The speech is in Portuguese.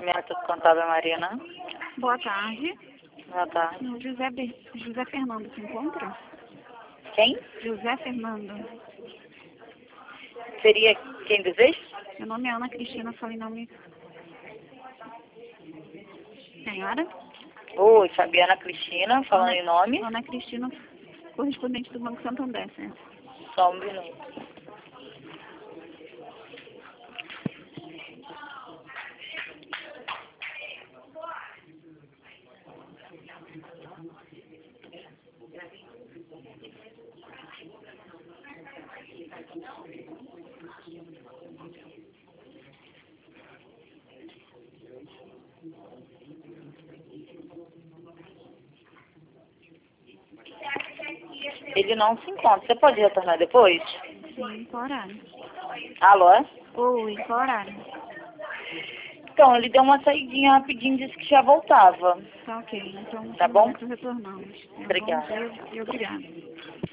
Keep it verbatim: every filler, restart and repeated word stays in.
atendimento do Contábil Marina. Boa tarde. Boa tarde. O José, Be... José Fernando se encontra? Quem? José Fernando. Seria quem deseja? Meu nome é Ana Cristina, falei nome. Senhora? Oi, Fabiana Cristina, falando Ana... em nome. Ana Cristina, correspondente do Banco Santander, certo? Só um minuto. Ele não se encontra. Você pode retornar depois? Sim, qual horário? Alô? Oi, qual horário? Então, ele deu uma saidinha rapidinho, disse que já voltava. Tá ok, então Tá bom? retornamos. É, Obrigada. bom dia e obrigada.